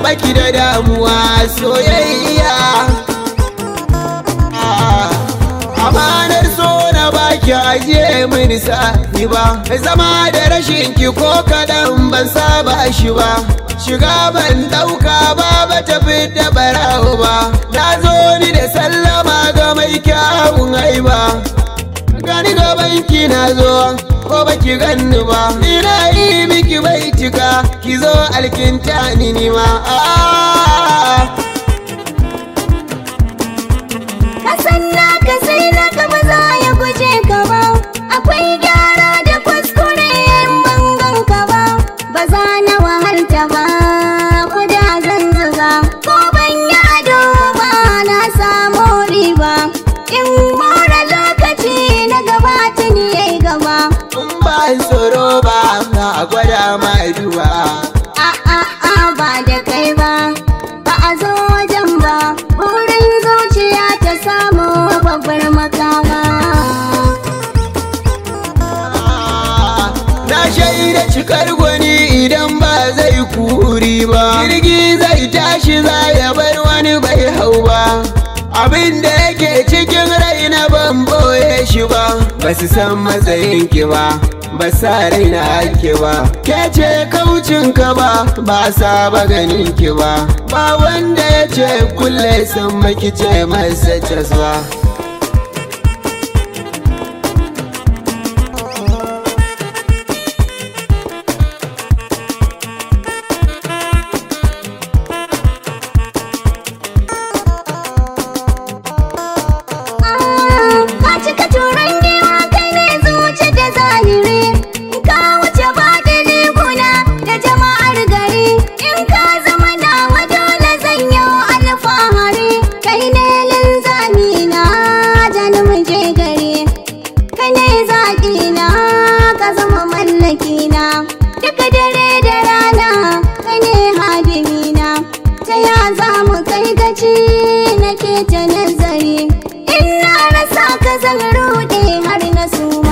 baki da damuwa soyayya. Amanar so na baki ajiye mini sa'i ba, zama da rashin ki ko kaɗan ban saba shi ba. Shiga ban ɗauka ba ba tafi da barawo ba, na zo ni da sallama ga mai kyawun haiba. Gani gaban ki na zo ko baki ganni ba, ina yi miki bai cika ki zo alkinta ni ma. Kasan naka sai naka ba za ya guje ka ba, akwai gyara da kuskure in bangan ka ba, ba za na wahalta ba ko da zan zuga, ko ban yi ado ba na samu riba, in more lokaci na gabata ni yayi gaba. In ba tsoro ba ka gwada mai duwa. Ba da kai ba, ba a zo wajen ba, burin zuciya ta samu babbar makama. Na shaida cikar gwani idan ba zai kuri ba, jirgi zai tashi za ya bar wani bai hau ba. Abin da yake cikin rai na ban boye shi ba, ba su san matsayin ki ba, ba sa raina ake ba. Ke ce kaucin ka ba, ba saba ganin ki ba, ba wanda ya ce kulle san maki ce masa caswa. Duka dare da rana kai ne hadimina, ta ya za mu kai gaci nake ta nazari, in na rasa ka zan ruɗe har na su